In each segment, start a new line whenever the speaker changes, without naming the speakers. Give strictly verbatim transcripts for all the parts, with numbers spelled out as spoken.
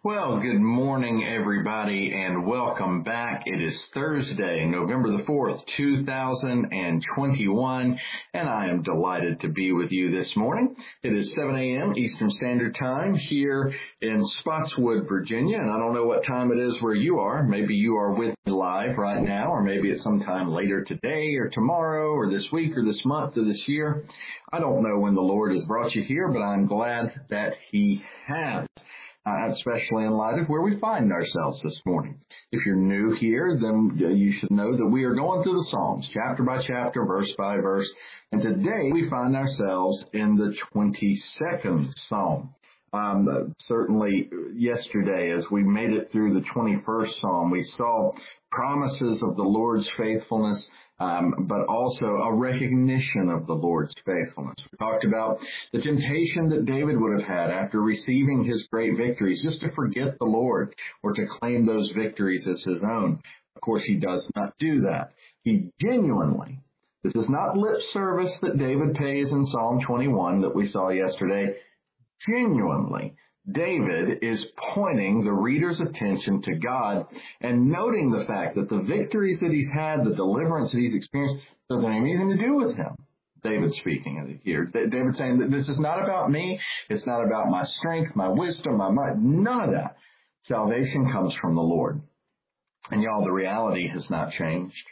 Well, good morning, everybody, and welcome back. It is Thursday, November the fourth, two thousand twenty-one, and I am delighted to be with you this morning. It is seven a.m. Eastern Standard Time here in Spotswood, Virginia, and I don't know what time it is where you are. Maybe you are with me live right now, or maybe it's sometime later today or tomorrow or this week or this month or this year. I don't know when the Lord has brought you here, but I'm glad that He has. Uh, especially in light of where we find ourselves this morning. If you're new here, then you should know that we are going through the Psalms, chapter by chapter, verse by verse. And today we find ourselves in the twenty-second Psalm. Um, uh, certainly yesterday, as we made it through the twenty-first Psalm, we saw promises of the Lord's faithfulness, um, but also a recognition of the Lord's faithfulness. We talked about the temptation that David would have had after receiving his great victories, just to forget the Lord or to claim those victories as his own. Of course, he does not do that. He genuinely, this is not lip service that David pays in Psalm twenty-one that we saw yesterday. Genuinely, David is pointing the reader's attention to God and noting the fact that the victories that he's had, the deliverance that he's experienced, doesn't have anything to do with him. David speaking here. David saying that this is not about me. It's not about my strength, my wisdom, my might. None of that. Salvation comes from the Lord. And y'all, the reality has not changed.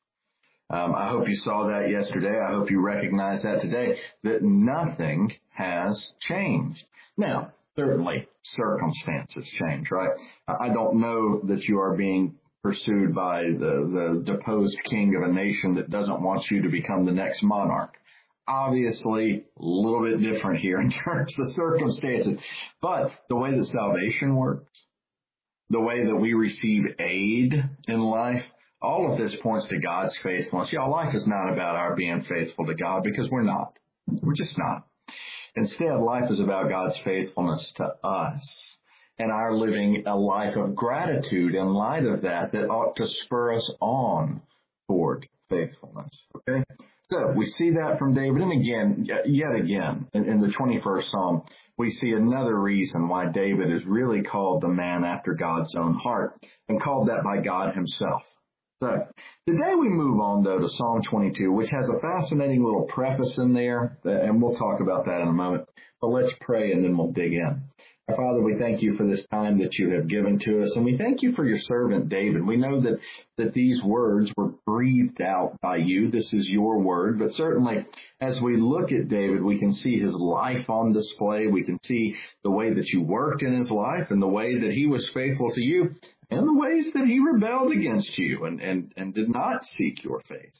Um, I hope you saw that yesterday. I hope you recognize that today, that nothing has changed. Now, certainly circumstances change, right? I don't know that you are being pursued by the, the deposed king of a nation that doesn't want you to become the next monarch. Obviously, a little bit different here in terms of circumstances. But the way that salvation works, the way that we receive aid in life, all of this points to God's faithfulness. Y'all, life is not about our being faithful to God, because we're not. We're just not. Instead, life is about God's faithfulness to us and our living a life of gratitude in light of that, that ought to spur us on toward faithfulness. Okay? So we see that from David. And again, yet again, in, in the twenty-first Psalm, we see another reason why David is really called the man after God's own heart, and called that by God himself. So today we move on, though, to Psalm twenty-two, which has a fascinating little preface in there, and we'll talk about that in a moment. But let's pray, and then we'll dig in. Our Father, we thank you for this time that you have given to us, and we thank you for your servant David. We know that, that these words were breathed out by you. This is your word, but certainly as we look at David, we can see his life on display. We can see the way that you worked in his life and the way that he was faithful to you, and the ways that he rebelled against you and, and, and did not seek your face.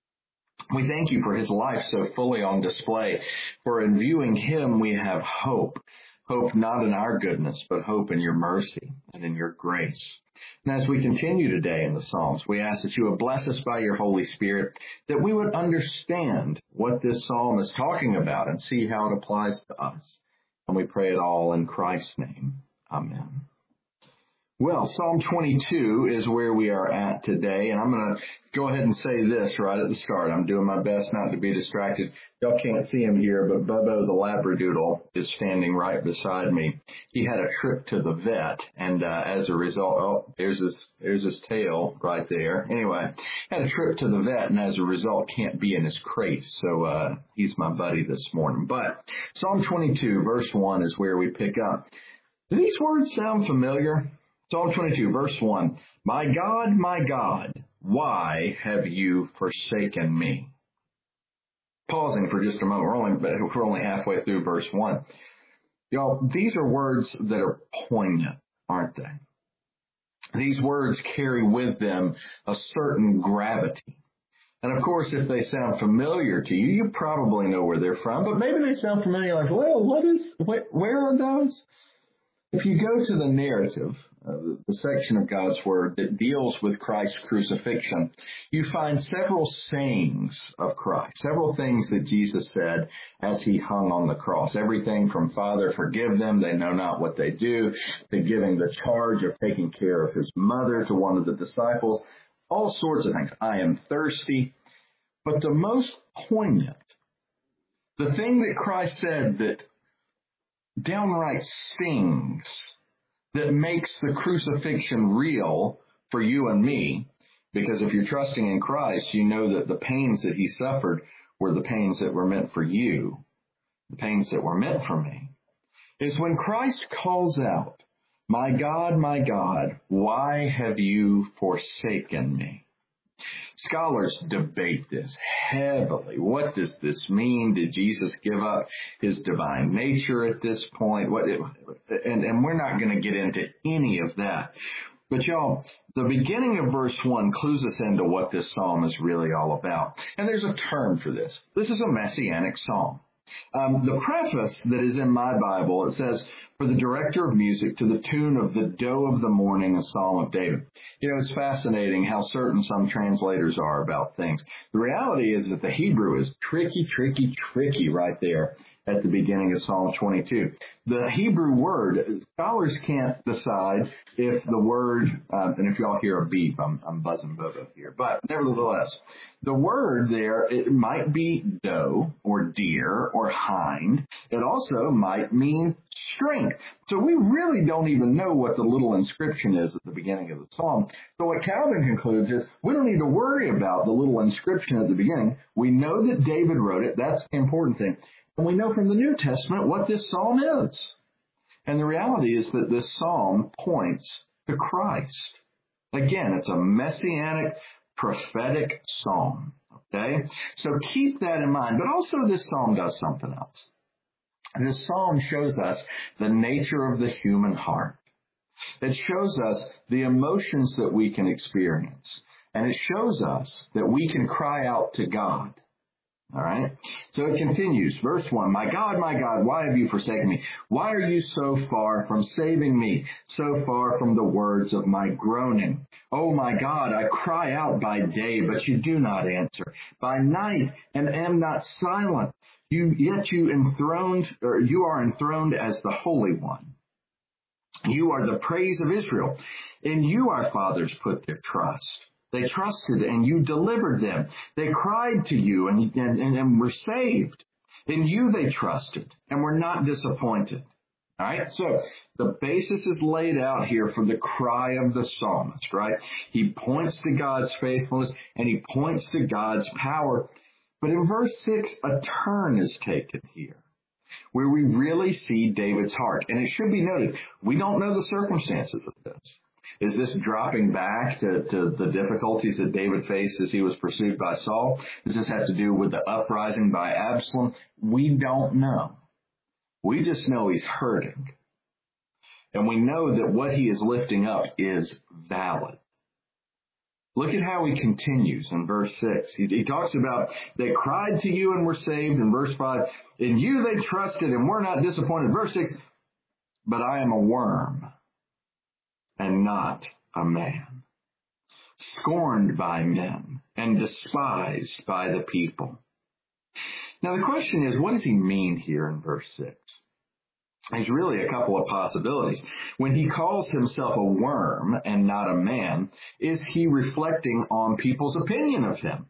We thank you for his life so fully on display, for in viewing him we have hope. Hope not in our goodness, but hope in your mercy and in your grace. And as we continue today in the Psalms, we ask that you would bless us by your Holy Spirit, that we would understand what this psalm is talking about and see how it applies to us. And we pray it all in Christ's name. Amen. Well, Psalm twenty-two is where we are at today, and I'm going to go ahead and say this right at the start. I'm doing my best not to be distracted. Y'all can't see him here, but Bubbo the Labradoodle is standing right beside me. He had a trip to the vet, and uh, as a result, oh, there's his, there's his tail right there. Anyway, had a trip to the vet, and as a result, can't be in his crate, so uh, he's my buddy this morning. But Psalm twenty-two, verse one is where we pick up. Do these words sound familiar? Psalm twenty-two, verse one, My God, my God, why have you forsaken me? Pausing for just a moment, we're only, we're only halfway through verse one. Y'all, these are words that are poignant, aren't they? These words carry with them a certain gravity. And of course, if they sound familiar to you, you probably know where they're from, but maybe they sound familiar like, well, what is, where, where are those? If you go to the narrative, uh, the, the section of God's Word that deals with Christ's crucifixion, you find several sayings of Christ, several things that Jesus said as he hung on the cross. Everything from, Father, forgive them, they know not what they do, to giving the charge of taking care of his mother to one of the disciples, all sorts of things. I am thirsty. But the most poignant, the thing that Christ said that downright stings that makes the crucifixion real for you and me. Because if you're trusting in Christ, you know that the pains that he suffered were the pains that were meant for you, the pains that were meant for me. Is when Christ calls out, "My God, my God, why have you forsaken me?" Scholars debate this heavily. What does this mean? Did Jesus give up his divine nature at this point? What? And, and we're not going to get into any of that. But y'all, the beginning of verse one clues us into what this psalm is really all about. And there's a term for this. This is a messianic psalm. Um, the preface that is in my Bible, it says, "For the director of music to the tune of the doe of the morning, a psalm of David." You know, it's fascinating how certain some translators are about things. The reality is that the Hebrew is tricky, tricky, tricky right there at the beginning of Psalm twenty-two. The Hebrew word, scholars can't decide if the word, um, and if y'all hear a beep, I'm, I'm buzzing Bobo here, but nevertheless, the word there, it might be doe or deer or hind. It also might mean strength. So we really don't even know what the little inscription is at the beginning of the psalm. So what Calvin concludes is we don't need to worry about the little inscription at the beginning. We know that David wrote it. That's the important thing. And we know from the New Testament what this psalm is. And the reality is that this psalm points to Christ. Again, it's a messianic, prophetic psalm. Okay? So keep that in mind. But also this psalm does something else. This psalm shows us the nature of the human heart. It shows us the emotions that we can experience. And it shows us that we can cry out to God. All right. So it continues. Verse one, "My God, my God, why have you forsaken me? Why are you so far from saving me, so far from the words of my groaning? Oh, my God, I cry out by day, but you do not answer. By night, and am not silent. You, yet you enthroned, or you are enthroned as the Holy One. You are the praise of Israel. In you our fathers put their trust. They trusted and you delivered them. They cried to you and, and, and were saved. In you they trusted and were not disappointed." All right. So the basis is laid out here for the cry of the psalmist, right? He points to God's faithfulness and he points to God's power. But in verse six, a turn is taken here where we really see David's heart. And it should be noted, we don't know the circumstances of this. Is this dropping back to, to the difficulties that David faced as he was pursued by Saul? Does this have to do with the uprising by Absalom? We don't know. We just know he's hurting. And we know that what he is lifting up is valid. Look at how he continues in verse six. He, he talks about, they cried to you and were saved. In verse five, in you they trusted and were not disappointed. Verse six, but I am a worm and not a man, scorned by men and despised by the people. Now the question is, what does he mean here in verse six? There's really a couple of possibilities. When he calls himself a worm and not a man, is he reflecting on people's opinion of him?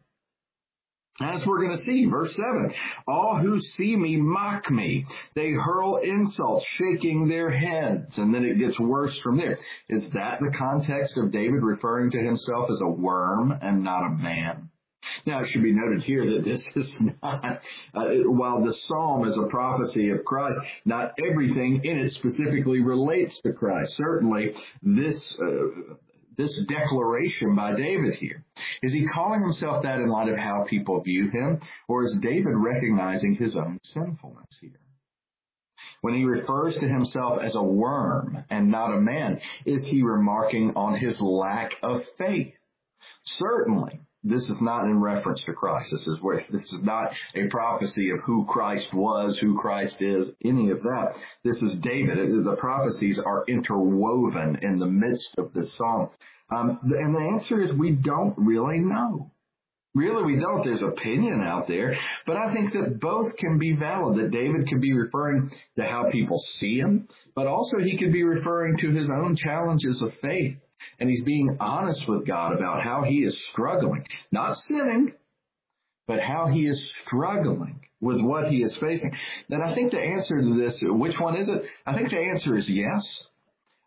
As we're going to see, verse seven, all who see me mock me. They hurl insults, shaking their heads. And then it gets worse from there. Is that the context of David referring to himself as a worm and not a man? Now, it should be noted here that this is not, uh, while the psalm is a prophecy of Christ, not everything in it specifically relates to Christ. Certainly, this uh, this declaration by David here, is he calling himself that in light of how people view him, or is David recognizing his own sinfulness here? When he refers to himself as a worm and not a man, is he remarking on his lack of faith? Certainly. This is not in reference to Christ. This is where this is not a prophecy of who Christ was, who Christ is, any of that. This is David. The prophecies are interwoven in the midst of this psalm. Um, and the answer is we don't really know. Really, we don't. There's opinion out there. But I think that both can be valid, that David could be referring to how people see him, but also he could be referring to his own challenges of faith. And he's being honest with God about how he is struggling, not sinning, but how he is struggling with what he is facing. Then I think the answer to this, which one is it? I think the answer is yes.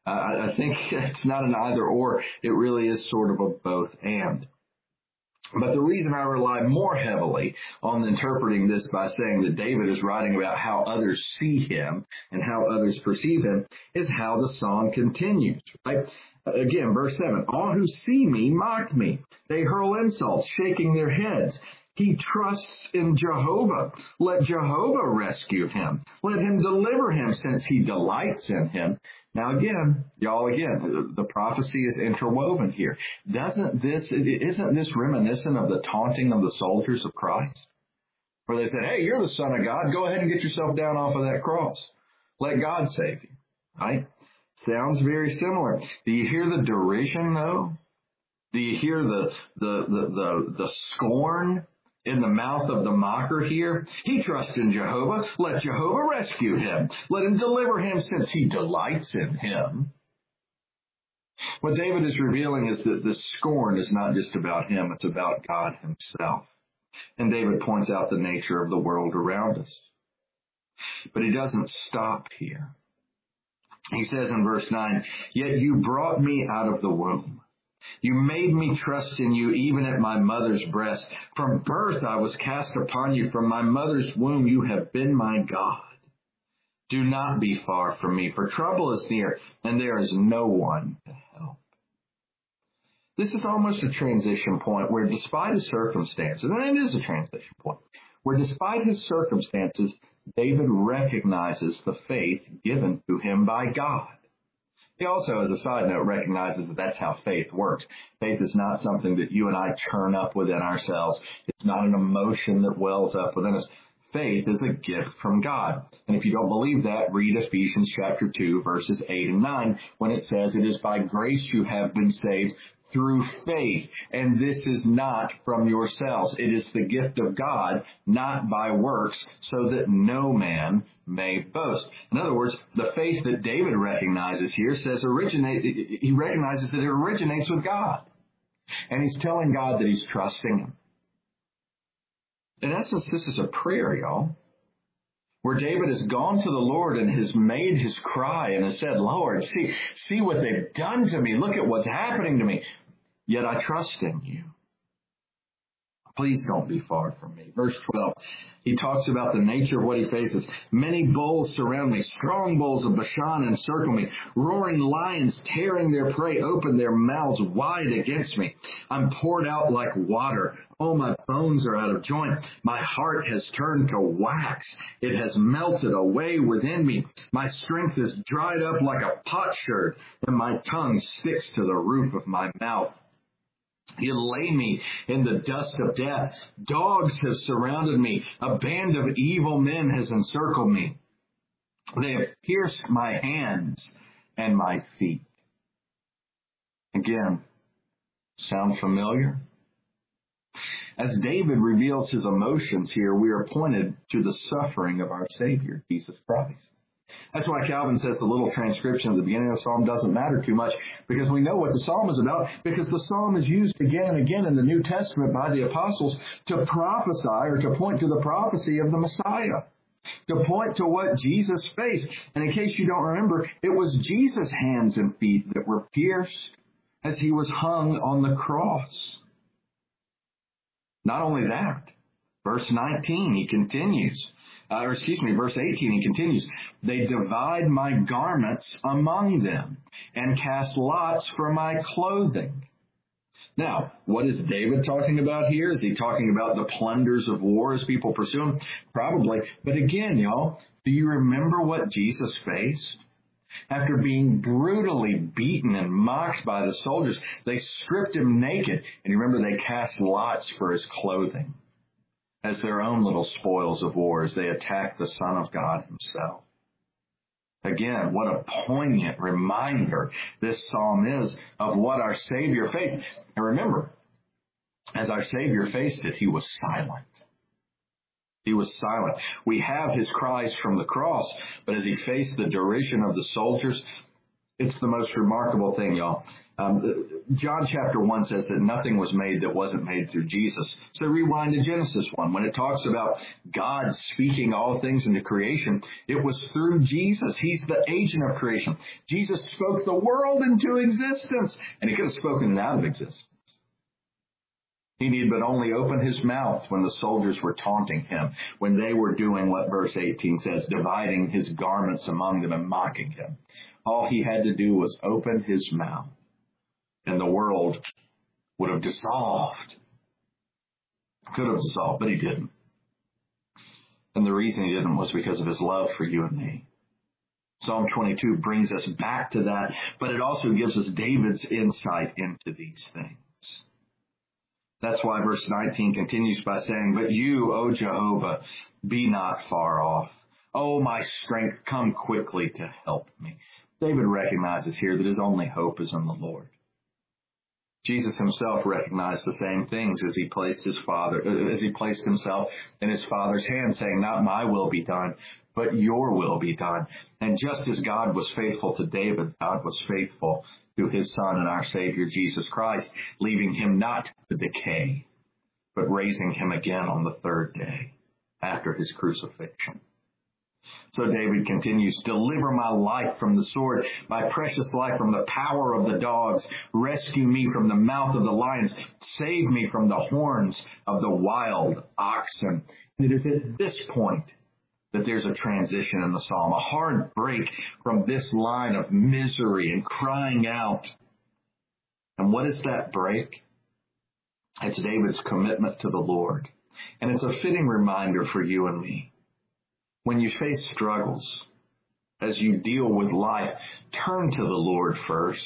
Uh, I think it's not an either or. It really is sort of a both and. But the reason I rely more heavily on interpreting this by saying that David is writing about how others see him and how others perceive him is how the psalm continues, right? Again, verse seven, all who see me mock me. They hurl insults, shaking their heads. He trusts in Jehovah. Let Jehovah rescue him. Let him deliver him since he delights in him. Now again, y'all, again, the prophecy is interwoven here. Doesn't this, isn't this reminiscent of the taunting of the soldiers of Christ? Where they said, hey, you're the Son of God. Go ahead and get yourself down off of that cross. Let God save you. Right? Sounds very similar. Do you hear the derision though? Do you hear the, the, the, the, the scorn in the mouth of the mocker here? He trusts in Jehovah. Let Jehovah rescue him. Let him deliver him since he delights in him. What David is revealing is that the scorn is not just about him, it's about God himself. And David points out the nature of the world around us. But he doesn't stop here. He says in verse nine, yet you brought me out of the womb. You made me trust in you even at my mother's breast. From birth I was cast upon you. From my mother's womb you have been my God. Do not be far from me, for trouble is near, and there is no one to help. This is almost a transition point where despite his circumstances, and it is a transition point, where despite his circumstances, David recognizes the faith given to him by God. He also, as a side note, recognizes that that's how faith works. Faith is not something that you and I turn up within ourselves. It's not an emotion that wells up within us. Faith is a gift from God. And if you don't believe that, read Ephesians chapter two, verses eight and nine, when it says, it is by grace you have been saved through faith, and this is not from yourselves. It is the gift of God, not by works, so that no man may boast. In other words, the faith that David recognizes here says originate, he recognizes that it originates with God. And he's telling God that he's trusting him. In essence, this is a prayer, y'all, where David has gone to the Lord and has made his cry and has said, Lord, see, see what they've done to me. Look at what's happening to me. Yet I trust in you. Please don't be far from me. Verse twelve, he talks about the nature of what he faces. Many bulls surround me. Strong bulls of Bashan encircle me. Roaring lions tearing their prey open their mouths wide against me. I'm poured out like water. All my bones are out of joint. My heart has turned to wax. It has melted away within me. My strength is dried up like a potsherd, and my tongue sticks to the roof of my mouth. You lay me in the dust of death. Dogs have surrounded me. A band of evil men has encircled me. They have pierced my hands and my feet. Again, sound familiar? As David reveals his emotions here, we are pointed to the suffering of our Savior, Jesus Christ. That's why Calvin says the little transcription at the beginning of the psalm doesn't matter too much, because we know what the psalm is about, because the psalm is used again and again in the New Testament by the apostles to prophesy or to point to the prophecy of the Messiah, to point to what Jesus faced. And in case you don't remember, it was Jesus' hands and feet that were pierced as he was hung on the cross. Not only that, verse nineteen, he continues. Uh, or excuse me, verse eighteen, he continues, they divide my garments among them and cast lots for my clothing. Now, what is David talking about here? Is he talking about the plunders of war as people pursue him? Probably. But again, y'all, do you remember what Jesus faced? After being brutally beaten and mocked by the soldiers, they stripped him naked. And you remember they cast lots for his clothing as their own little spoils of war as they attacked the Son of God himself. Again, what a poignant reminder this psalm is of what our Savior faced. And remember, as our Savior faced it, he was silent. He was silent. We have his cries from the cross, but as he faced the derision of the soldiers, It's the most remarkable thing, y'all. Um, John chapter one says that nothing was made that wasn't made through Jesus. So rewind to Genesis one. When it talks about God speaking all things into creation, it was through Jesus. He's the agent of creation. Jesus spoke the world into existence, and he could have spoken it out of existence. He need but only open his mouth when the soldiers were taunting him, when they were doing what verse eighteen says, dividing his garments among them and mocking him. All he had to do was open his mouth, and the world would have dissolved. Could have dissolved, but he didn't. And the reason he didn't was because of his love for you and me. Psalm twenty-two brings us back to that, but it also gives us David's insight into these things. That's why verse nineteen continues by saying, but you, O Jehovah, be not far off. O my strength, come quickly to help me. David recognizes here that his only hope is in the Lord. Jesus himself recognized the same things as he placed his father, as he placed himself in his Father's hand, saying, not my will be done, but your will be done. And just as God was faithful to David, God was faithful to his Son and our Savior, Jesus Christ, leaving him not to decay, but raising him again on the third day after his crucifixion. So David continues, deliver my life from the sword, my precious life from the power of the dogs. Rescue me from the mouth of the lions. Save me from the horns of the wild oxen. And it is at this point that there's a transition in the psalm, a hard break from this line of misery and crying out. And what is that break? It's David's commitment to the Lord. And it's a fitting reminder for you and me. When you face struggles, as you deal with life, turn to the Lord first.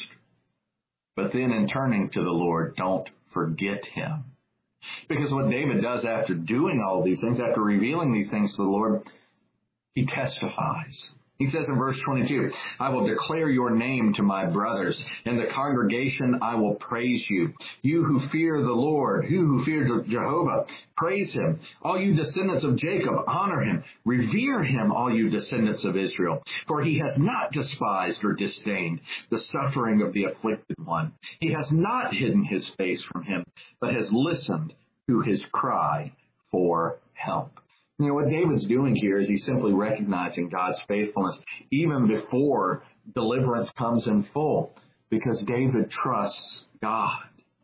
But then in turning to the Lord, don't forget him. Because what David does after doing all these things, after revealing these things to the Lord, he testifies. He says in verse twenty-two, I will declare your name to my brothers. In the congregation I will praise you. You who fear the Lord, you who fear Jehovah, praise him. All you descendants of Jacob, honor him. Revere him, all you descendants of Israel. For he has not despised or disdained the suffering of the afflicted one. He has not hidden his face from him, but has listened to his cry for help. You know, what David's doing here is he's simply recognizing God's faithfulness even before deliverance comes in full, because David trusts God.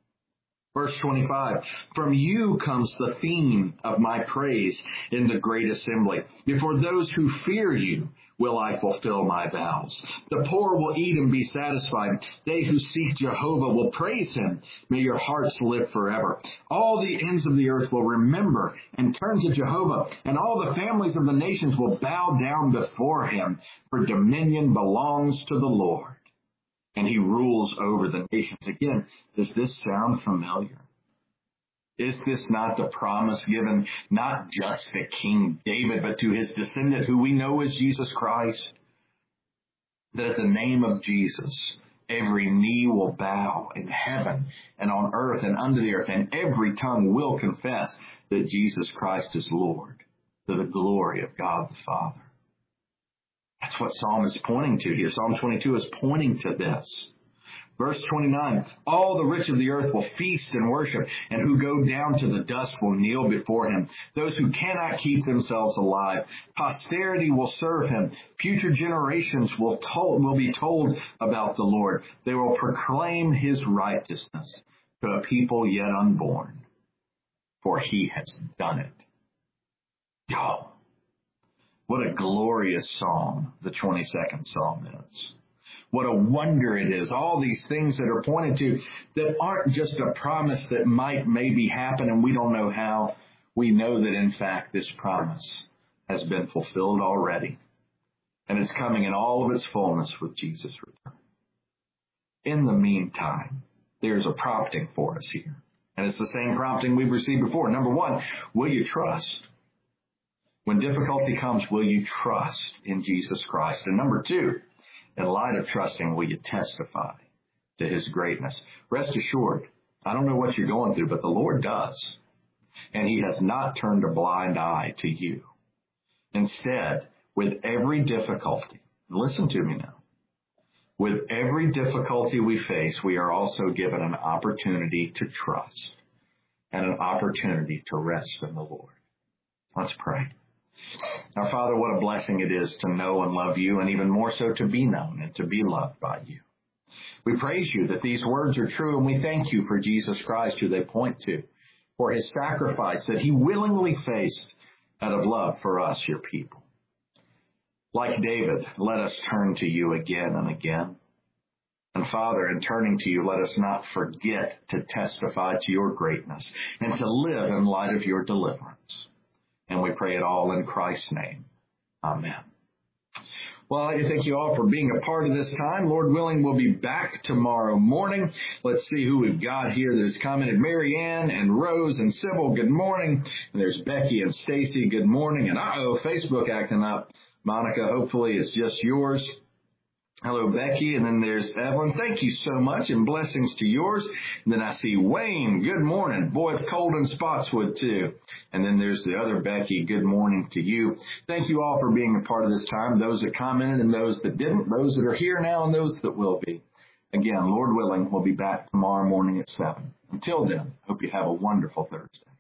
Verse twenty-five, from you comes the theme of my praise in the great assembly. Before those who fear you will I fulfill my vows. The poor will eat and be satisfied. They who seek Jehovah will praise him. May your hearts live forever. All the ends of the earth will remember and turn to Jehovah, and all the families of the nations will bow down before him, for dominion belongs to the Lord, and he rules over the nations. Again, does this sound familiar? Is this not the promise given not just to King David, but to his descendant, who we know as Jesus Christ? That at the name of Jesus, every knee will bow in heaven and on earth and under the earth, and every tongue will confess that Jesus Christ is Lord, to the glory of God the Father. That's what Psalm is pointing to here. Psalm twenty-two is pointing to this. Verse twenty-nine, all the rich of the earth will feast and worship, and who go down to the dust will kneel before him. Those who cannot keep themselves alive, posterity will serve him. Future generations will, told, will be told about the Lord. They will proclaim his righteousness to a people yet unborn, for he has done it. Yo, what a glorious psalm the twenty-second psalm is. What a wonder it is. All these things that are pointed to that aren't just a promise that might maybe happen and we don't know how. We know that in fact this promise has been fulfilled already. And it's coming in all of its fullness with Jesus' return. In the meantime, there's a prompting for us here. And it's the same prompting we've received before. Number one, will you trust? When difficulty comes, will you trust in Jesus Christ? And number two, in light of trusting, will you testify to his greatness? Rest assured, I don't know what you're going through, but the Lord does. And he has not turned a blind eye to you. Instead, with every difficulty, listen to me now, With every difficulty we face, we are also given an opportunity to trust and an opportunity to rest in the Lord. Let's pray. Our Father, what a blessing it is to know and love you, and even more so to be known and to be loved by you. We praise you that these words are true, and we thank you for Jesus Christ, who they point to, for his sacrifice that he willingly faced out of love for us, your people. Like David, let us turn to you again and again. And Father, in turning to you, let us not forget to testify to your greatness and to live in light of your deliverance. And we pray it all in Christ's name. Amen. Well, I'd like to thank you all for being a part of this time. Lord willing, we'll be back tomorrow morning. Let's see who we've got here. There's commented Mary Ann and Rose and Sybil, good morning. And there's Becky and Stacy, good morning. And uh-oh, Facebook acting up. Monica, hopefully it's just yours. Hello, Becky. And then there's Evelyn. Thank you so much, and blessings to yours. And then I see Wayne. Good morning. Boy, it's cold in Spotswood, too. And then there's the other Becky. Good morning to you. Thank you all for being a part of this time, those that commented and those that didn't, those that are here now and those that will be. Again, Lord willing, we'll be back tomorrow morning at seven. Until then, hope you have a wonderful Thursday.